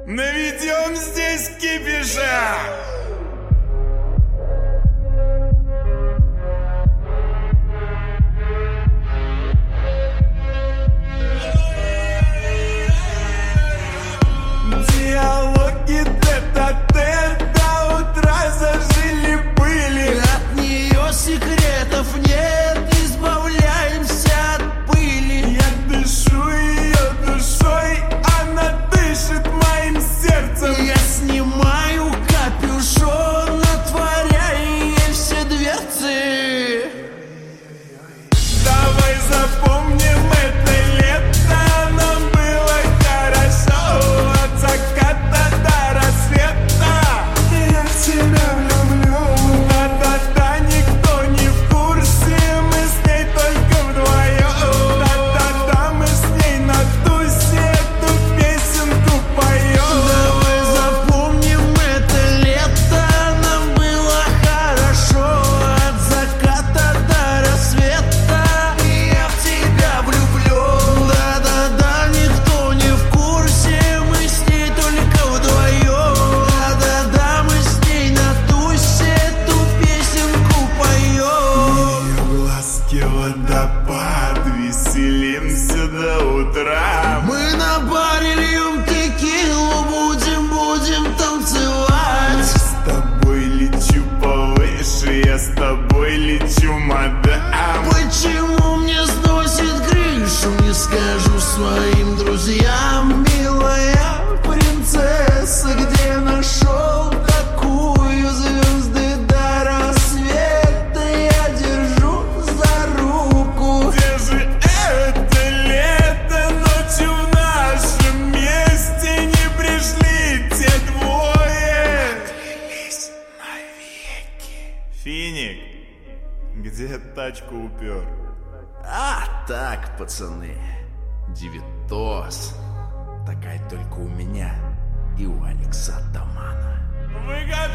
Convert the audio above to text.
Наведем здесь кипиша! Диалоги тет-а-тет до утра зажили-были. От нее секретов нет, избавляемся от пыли. Я дышу ее душой, она дышит моим сердцем. Я снимаю капюшон, отворяя ей все дверцы. Давай запомним это лето, нам было хорошо от заката до рассвета. Я в тебя влюблю. Да-да-да, никто не в курсе, мы с ней только вдвоем. Да-да-да, мы с ней на тусе эту песенку поем. Давай запомним это лето, нам было хорошо от заката до рассвета. Я в тебя влюблю. Да-да-да, никто не в курсе, мы с ней только вдвоем. Да-да-да, мы с ней на тусе эту песенку поем. Ее глазки водопад, веселимся до утра. Мы на баре льем текилу, будем танцевать. С тобой лечу повыше, я с тобой лечу, мадам. Почему мне сносит крышу, не скажу своим друзьям. Милая принцесса, где нашел такую? Звезды до рассвета я держу за руку. Где же это лето? Ночью в нашем месте не пришли те двое. Клялись навеки. Финик, где тачку упер? А так, пацаны, девятос. Такая только у меня и у Алекса Атамана. Вы готовы?